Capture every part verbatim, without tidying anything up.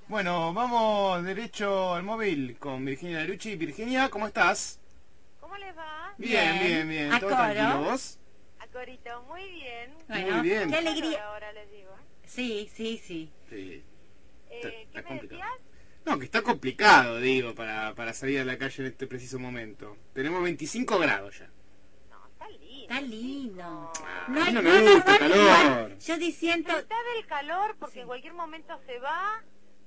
Bueno, vamos derecho al móvil con Virginia Larucci. Virginia, ¿cómo estás? ¿Cómo les va? Bien, bien, bien. ¿A ¿Todo coro? tranquilo vos? A Corito, muy bien. Bueno, Muy bien. qué alegría. Ahora les digo. Sí, sí, sí. Sí. Eh, Está- ¿Qué está me complicado. decías? No, que está complicado, digo, para, para salir a la calle en este preciso momento. Tenemos veinticinco grados ya. No, está lindo. Está lindo. chico. Ah, No a hay, mí no no, me no, gusta el no, calor. no, yo diciendo, Disfrutá del calor porque Sí. en cualquier momento se va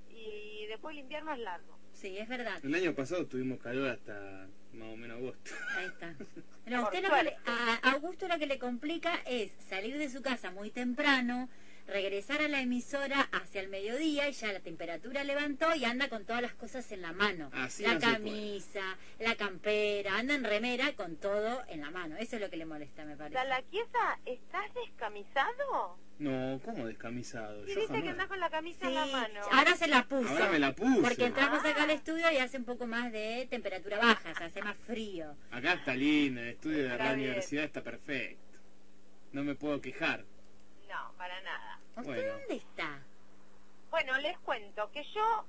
y después el invierno es largo. sí, es verdad. El año pasado tuvimos calor hasta más o menos agosto. Ahí está. No, Por usted lo que le- a a Augusto lo que le complica es salir de su casa muy temprano, regresar a la emisora hacia el mediodía y ya la temperatura levantó y anda con todas las cosas en la mano. Así la no se puede. camisa, la campera, anda en remera con todo en la mano. Eso es lo que le molesta, me parece. Salaquiesa, ¿estás descamisado? No, ¿cómo descamisado? Y Yo dice que jamás. andás con la camisa Sí, en la mano. ahora se la puso. Ahora me la puse. Porque entramos acá al Ah. estudio y hace un poco más de temperatura baja, se hace más frío. Acá está lindo, el estudio de Está la bien. universidad está perfecto. No me puedo quejar. No, para nada. ¿Usted Bueno. dónde está? Bueno, les cuento que yo,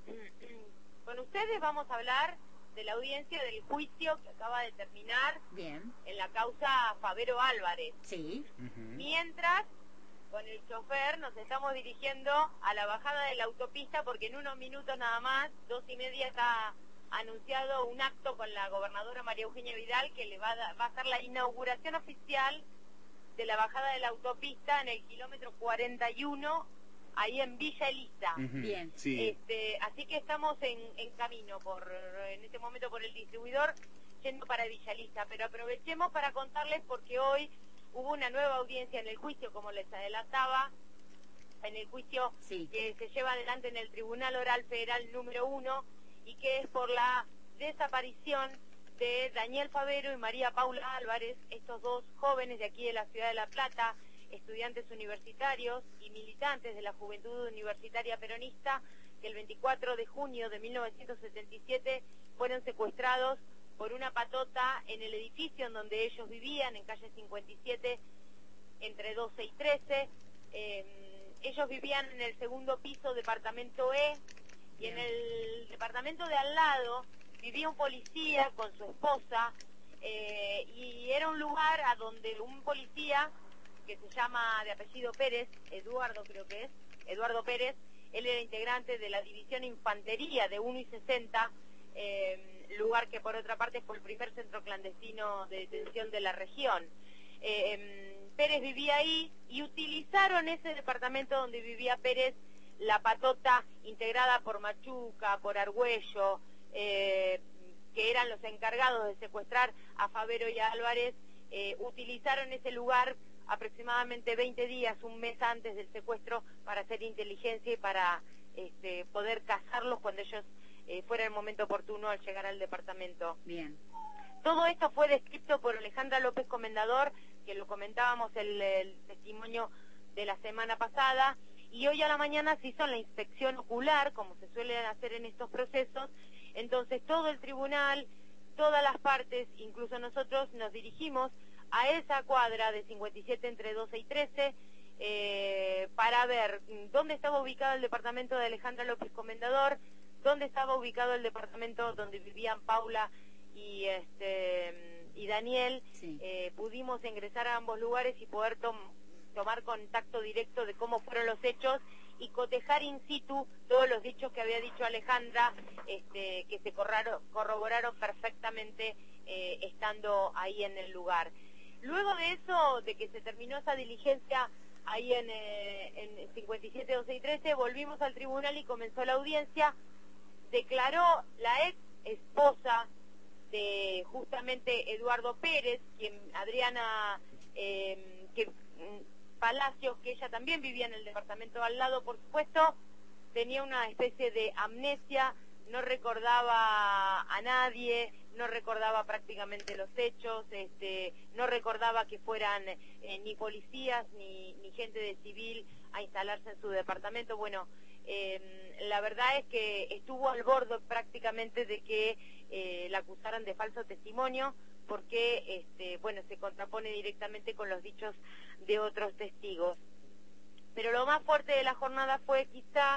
con ustedes vamos a hablar de la audiencia del juicio que acaba de terminar Bien, en la causa Favero Álvarez. sí. Ujú. Mientras, con el chofer nos estamos dirigiendo a la bajada de la autopista porque en unos minutos nada más, dos y media, está anunciado un acto con la gobernadora María Eugenia Vidal que le va a, da- va a ser la inauguración oficial de la bajada de la autopista en el kilómetro cuarenta y uno, ahí en Villa Elisa. Ujú. Bien. Sí. Este, así que estamos en, en camino, por en este momento por el distribuidor, yendo para Villa Elisa. Pero aprovechemos para contarles porque hoy hubo una nueva audiencia en el juicio, como les adelantaba, en el juicio Sí. que se lleva adelante en el Tribunal Oral Federal número uno y que es por la desaparición de Daniel Favero y María Paula Álvarez, estos dos jóvenes de aquí de la ciudad de La Plata, estudiantes universitarios y militantes de la Juventud Universitaria Peronista, que el veinticuatro de junio de mil novecientos setenta y siete fueron secuestrados por una patota en el edificio en donde ellos vivían, en calle cincuenta y siete, entre doce y trece. Eh, ellos vivían en el segundo piso, departamento E, y en el departamento de al lado vivía un policía con su esposa, eh, y era un lugar a donde un policía que se llama de apellido Pérez, Eduardo creo que es, Eduardo Pérez, él era integrante de la división Infantería de uno y sesenta, eh, lugar que por otra parte fue el primer centro clandestino de detención de la región. Eh, em, Pérez vivía ahí y utilizaron ese departamento donde vivía Pérez, la patota integrada por Machuca, por Argüello, eh, que eran los encargados de secuestrar a Favero y a Álvarez, eh, utilizaron ese lugar aproximadamente veinte días, un mes antes del secuestro, para hacer inteligencia y para este, poder cazarlos cuando ellos eh, fuera el momento oportuno al llegar al departamento. Bien. Todo esto fue descrito por Alejandra López Comendador, que lo comentábamos el, el testimonio de la semana pasada, y hoy a la mañana se hizo la inspección ocular, como se suele hacer en estos procesos. Entonces todo el tribunal, todas las partes, incluso nosotros, nos dirigimos a esa cuadra de cincuenta y siete entre doce y trece, eh, para ver dónde estaba ubicado el departamento de Alejandra López Comendador, dónde estaba ubicado el departamento donde vivían Paula y este y Daniel. Sí. Eh, pudimos ingresar a ambos lugares y poder tom tomar contacto directo de cómo fueron los hechos y cotejar in situ todos los dichos que había dicho Alejandra, este, que se corraron, corroboraron perfectamente eh, estando ahí en el lugar. Luego de eso, de que se terminó esa diligencia ahí en, eh, en cincuenta y siete, doce y trece, volvimos al tribunal y comenzó la audiencia. Declaró la ex esposa de justamente Eduardo Pérez, quien Adriana eh, que, Palacios, que ella también vivía en el departamento al lado, por supuesto, tenía una especie de amnesia, no recordaba a nadie, no recordaba prácticamente los hechos, este, no recordaba que fueran eh, ni policías ni, ni gente de civil a instalarse en su departamento. Bueno, eh, la verdad es que estuvo al borde prácticamente de que eh, la acusaran de falso testimonio, porque este, bueno, se contrapone directamente con los dichos de otros testigos. Pero lo más fuerte de la jornada fue quizá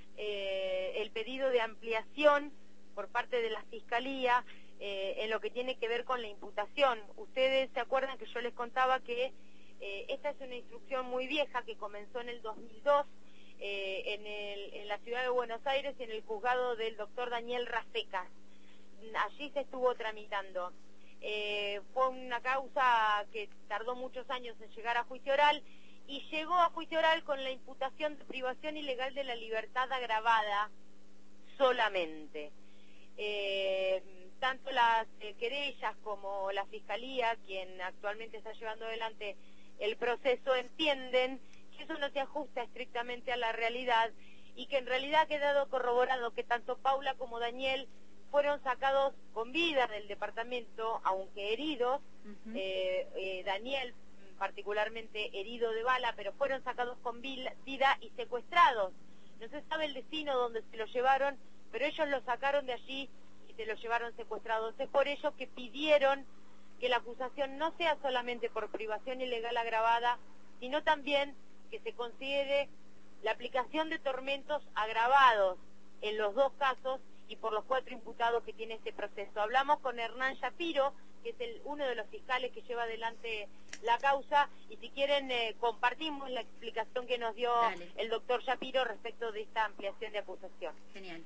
eh, el pedido de ampliación por parte de la Fiscalía eh, en lo que tiene que ver con la imputación. Ustedes se acuerdan que yo les contaba que eh, esta es una instrucción muy vieja que comenzó en el dos mil dos eh, en, el, en la ciudad de Buenos Aires, en el juzgado del doctor Daniel Rafecas. Allí se estuvo tramitando. Eh, fue una causa que tardó muchos años en llegar a juicio oral y llegó a juicio oral con la imputación de privación ilegal de la libertad agravada solamente. Eh, tanto las eh, querellas como la Fiscalía, quien actualmente está llevando adelante el proceso, entienden que eso no se ajusta estrictamente a la realidad y que en realidad ha quedado corroborado que tanto Paula como Daniel fueron sacados con vida del departamento, aunque heridos, uh-huh. eh, eh, Daniel particularmente herido de bala, pero fueron sacados con vida y secuestrados. No se sabe el destino donde se lo llevaron, pero ellos lo sacaron de allí y se lo llevaron secuestrados. Es por ello que pidieron que la acusación no sea solamente por privación ilegal agravada, sino también que se considere la aplicación de tormentos agravados en los dos casos y por los cuatro imputados que tiene este proceso. Hablamos con Hernán Shapiro, que es el, uno de los fiscales que lleva adelante la causa, y si quieren eh, compartimos la explicación que nos dio Dale. el doctor Shapiro respecto de esta ampliación de acusación. Genial.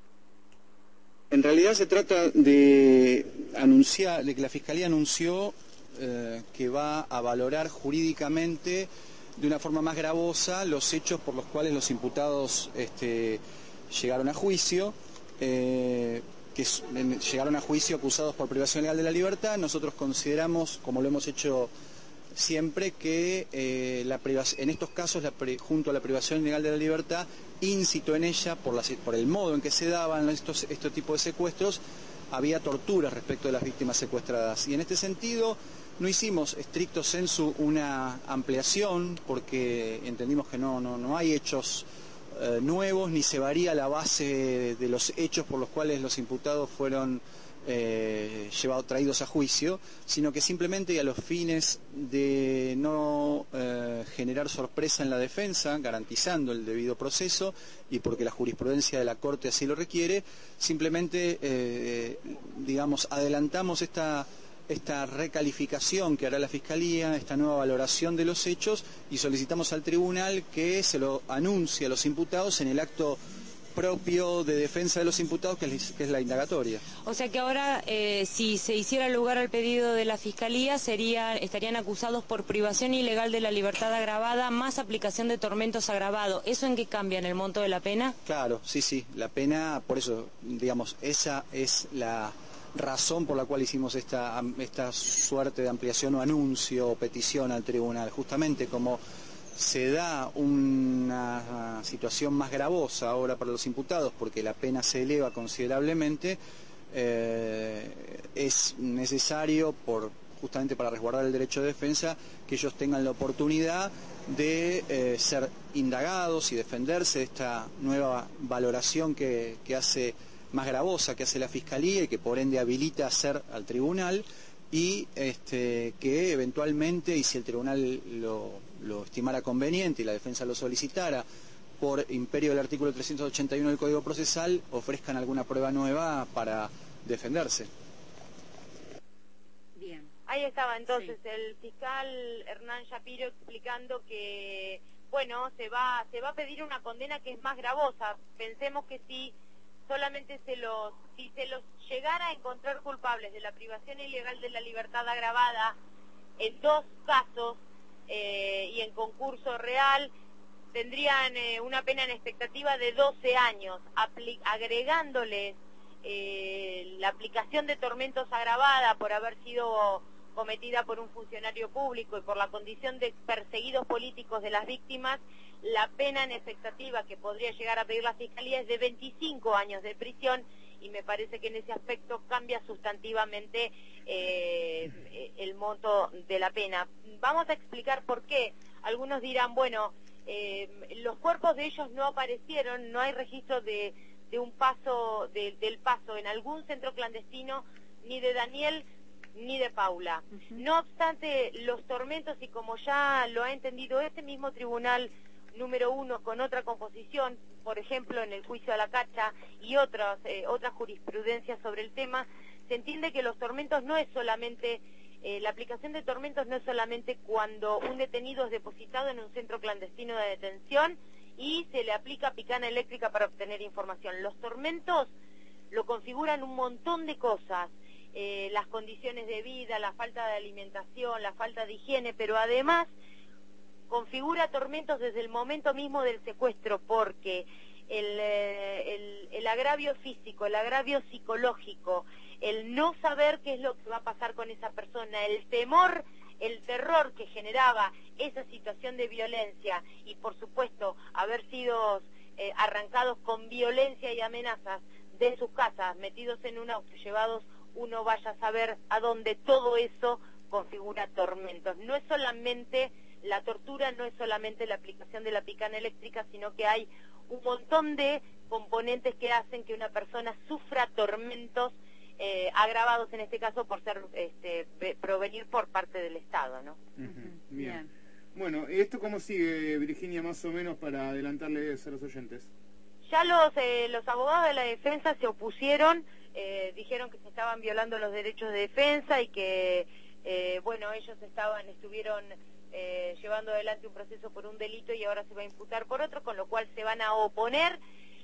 En realidad se trata de anunciar, de que la Fiscalía anunció eh, que va a valorar jurídicamente de una forma más gravosa los hechos por los cuales los imputados este, llegaron a juicio. Eh, que llegaron a juicio acusados por privación legal de la libertad. Nosotros consideramos, como lo hemos hecho siempre, que eh, la en estos casos, la junto a la privación legal de la libertad, íncito en ella, por, la, por el modo en que se daban estos, este tipo de secuestros, había torturas respecto de las víctimas secuestradas. Y en este sentido no hicimos estricto sensu una ampliación, porque entendimos que no, no, no hay hechos Eh, nuevos, ni se varía la base de, de los hechos por los cuales los imputados fueron eh, llevados, traídos a juicio, sino que simplemente y a los fines de no eh, generar sorpresa en la defensa, garantizando el debido proceso y porque la jurisprudencia de la Corte así lo requiere, simplemente, eh, digamos, adelantamos esta esta recalificación que hará la Fiscalía, esta nueva valoración de los hechos, y solicitamos al tribunal que se lo anuncie a los imputados en el acto propio de defensa de los imputados, que es, que es la indagatoria. O sea que ahora, eh, si se hiciera lugar al pedido de la Fiscalía, sería, estarían acusados por privación ilegal de la libertad agravada más aplicación de tormentos agravado. ¿Eso en qué cambia? ¿En el monto de la pena? Claro, sí, sí. La pena, por eso, digamos, esa es la razón por la cual hicimos esta, esta suerte de ampliación o anuncio o petición al tribunal. Justamente como se da una situación más gravosa ahora para los imputados, porque la pena se eleva considerablemente, eh, es necesario, por, justamente para resguardar el derecho de defensa, que ellos tengan la oportunidad de eh, ser indagados y defenderse de esta nueva valoración que, que hace más gravosa que hace la Fiscalía y que por ende habilita hacer al tribunal, y este, que eventualmente, y si el tribunal lo, lo estimara conveniente y la defensa lo solicitara, por imperio del artículo trescientos ochenta y uno del Código Procesal, ofrezcan alguna prueba nueva para defenderse. Bien. Ahí estaba entonces sí. el fiscal Hernán Shapiro explicando que, bueno, se va, se va a pedir una condena que es más gravosa. Pensemos que si solamente se los, si se los llegara a encontrar culpables de la privación ilegal de la libertad agravada en dos casos eh, y en concurso real, tendrían eh, una pena en expectativa de doce años, agregándoles eh, la aplicación de tormentos agravada por haber sido cometida por un funcionario público y por la condición de perseguidos políticos de las víctimas. La pena en expectativa que podría llegar a pedir la Fiscalía es de veinticinco años de prisión, y me parece que en ese aspecto cambia sustantivamente eh, el monto de la pena. Vamos a explicar por qué. Algunos dirán, bueno, eh, los cuerpos de ellos no aparecieron, no hay registro de, de un paso, de, del paso en algún centro clandestino, ni de Daniel ni de Paula. Uh-huh. No obstante, los tormentos, y como ya lo ha entendido este mismo tribunal número uno con otra composición, por ejemplo, en el juicio a la cacha y otras, eh, otras jurisprudencias sobre el tema, se entiende que los tormentos no es solamente, eh, la aplicación de tormentos no es solamente cuando un detenido es depositado en un centro clandestino de detención y se le aplica picana eléctrica para obtener información. Los tormentos lo configuran un montón de cosas, eh, las condiciones de vida, la falta de alimentación, la falta de higiene, pero además configura tormentos desde el momento mismo del secuestro, porque el, el, el agravio físico, el agravio psicológico, el no saber qué es lo que va a pasar con esa persona, el temor, el terror que generaba esa situación de violencia y por supuesto haber sido eh, arrancados con violencia y amenazas de sus casas, metidos en un auto, llevados uno vaya a saber a dónde, todo eso configura tormentos. No es solamente la tortura, no es solamente la aplicación de la picana eléctrica, sino que hay un montón de componentes que hacen que una persona sufra tormentos eh, agravados, en este caso, por ser este, provenir por parte del Estado, ¿no? Uh-huh. Bien. Bien. Bueno, ¿y esto cómo sigue, Virginia, más o menos, para adelantarles a los oyentes? Ya los, eh, los abogados de la defensa se opusieron, eh, dijeron que se estaban violando los derechos de defensa y que, eh, bueno, ellos estaban, estuvieron eh, llevando adelante un proceso por un delito y ahora se va a imputar por otro, con lo cual se van a oponer.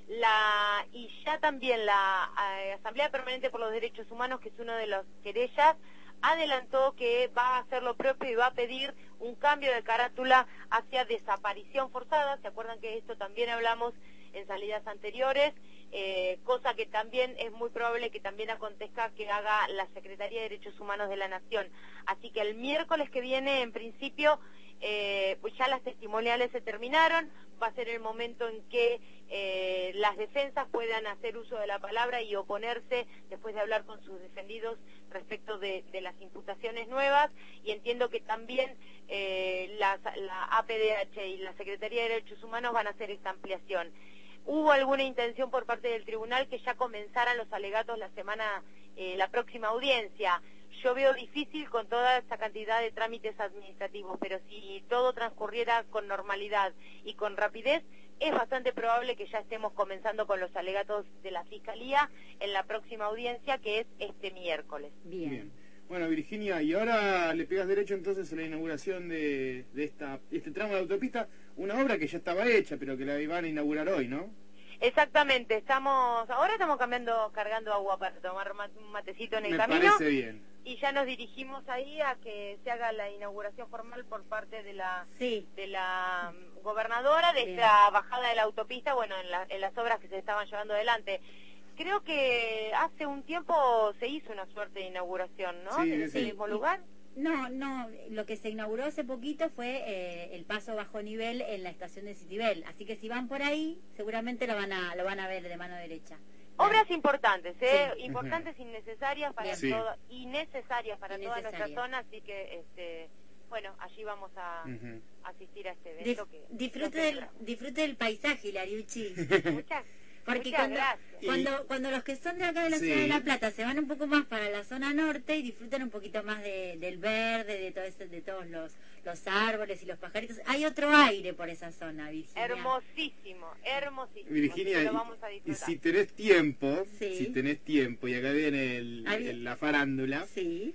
La, y ya también la eh, Asamblea Permanente por los Derechos Humanos, que es una de las querellas, adelantó que va a hacer lo propio y va a pedir un cambio de carátula hacia desaparición forzada. ¿Se acuerdan que esto también hablamos en salidas anteriores? Eh, cosa que también es muy probable que también acontezca que haga la Secretaría de Derechos Humanos de la Nación. Así que el miércoles que viene, en principio, eh, pues ya las testimoniales se terminaron, va a ser el momento en que eh, las defensas puedan hacer uso de la palabra y oponerse después de hablar con sus defendidos respecto de, de las imputaciones nuevas, y entiendo que también eh, las, la A P D H y la Secretaría de Derechos Humanos van a hacer esta ampliación. ¿Hubo alguna intención por parte del tribunal que ya comenzaran los alegatos la semana, eh, la próxima audiencia? Yo veo difícil con toda esta cantidad de trámites administrativos, pero si todo transcurriera con normalidad y con rapidez, es bastante probable que ya estemos comenzando con los alegatos de la Fiscalía en la próxima audiencia, que es este miércoles. Bien. Bien. Bueno, Virginia, y ahora le pegas derecho entonces a la inauguración de, de esta este tramo de autopista, una obra que ya estaba hecha, pero que la iban a inaugurar hoy, ¿no? Exactamente, estamos, ahora estamos cambiando, cargando agua para tomar un matecito en el Me camino. Me parece bien. Y ya nos dirigimos ahí a que se haga la inauguración formal por parte de la sí. de la gobernadora de Bien. esta bajada de la autopista, bueno, en, la, en las obras que se estaban llevando adelante. Creo que hace un tiempo se hizo una suerte de inauguración, ¿no? Sí, en ese sí. mismo lugar. No, no, lo que se inauguró hace poquito fue eh, el paso bajo nivel en la estación de Citibel, así que si van por ahí, seguramente lo van a lo van a ver de mano derecha. Obras importantes, ¿eh? Sí. Importantes, Uh-huh. innecesarias para Sí. toda, innecesarias para toda Innecesarias. nuestra zona, así que, este, bueno, allí vamos a Uh-huh. asistir a este Dif- evento. que disfrute no sé, del disfrute del paisaje, Lariuchi. Muchas, Porque muchas cuando, gracias. cuando cuando los que son de acá de la Sí. ciudad de La Plata se van un poco más para la zona norte y disfrutan un poquito más de, del verde, de todo ese, de todos los los árboles y los pajaritos, hay otro aire por esa zona, Virginia. Hermosísimo, hermosísimo. Virginia, Así que lo y, vamos a y disfrutar. si tenés tiempo, Sí. si tenés tiempo, y acá viene el, Ahí- el- la farándula, Sí.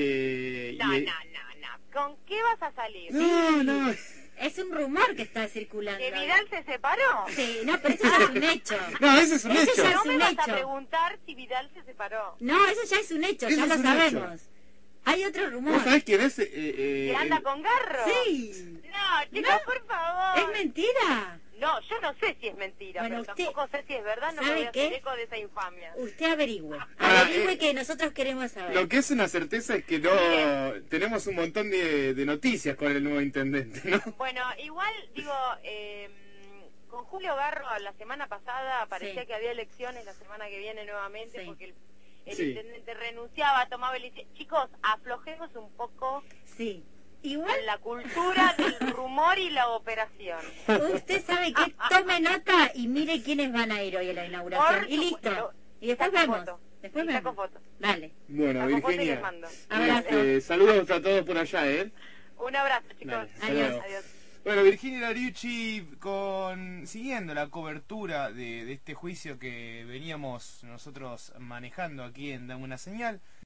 eh, No, y- no, no, no. ¿Con qué vas a salir? no, no, Es un rumor que está circulando. ¿Que Vidal se separó? Sí, no, pero eso ya es un hecho. no, ese es un Ese hecho. ya No es me un vas a hecho. preguntar si Vidal se separó. No, eso ya es un hecho, Eso ya es lo un sabemos. Hay otro rumor. ¿Vos sabés quién es? Eh, eh, ¿Que anda el- con Garro? Sí. No, chicos, No. por favor. ¿Es mentira? No, yo no sé si es mentira, Bueno, pero usted- tampoco sé si es verdad, no me ¿sabe voy a qué? hacer eco de esa infamia. Usted averigüe. Ah, Averigüe eh, que nosotros queremos saber. Lo que es una certeza es que no tenemos un montón de, de noticias con el nuevo intendente, ¿no? Bueno, igual, digo, eh, con Julio Garro la semana pasada parecía Sí. que había elecciones la semana que viene nuevamente, Sí. porque el, el Sí. intendente renunciaba, tomaba el... Chicos, aflojemos un poco Sí. Igual en la cultura del rumor y la operación. usted sabe que tome nota y mire quiénes van a ir hoy a la inauguración. Por Y listo. supuesto. Y después Saco vemos. foto. Después Y saco vemos. foto. Dale. Bueno, Saco foto y les Virginia, mando. Abrazo. eh, saludos a todos por allá, ¿eh? Un abrazo, chicos. Dale, hasta Adiós. luego. Adiós. Bueno, Virginia Lariucci, con, siguiendo la cobertura de, de este juicio que veníamos nosotros manejando aquí en Dame una Señal.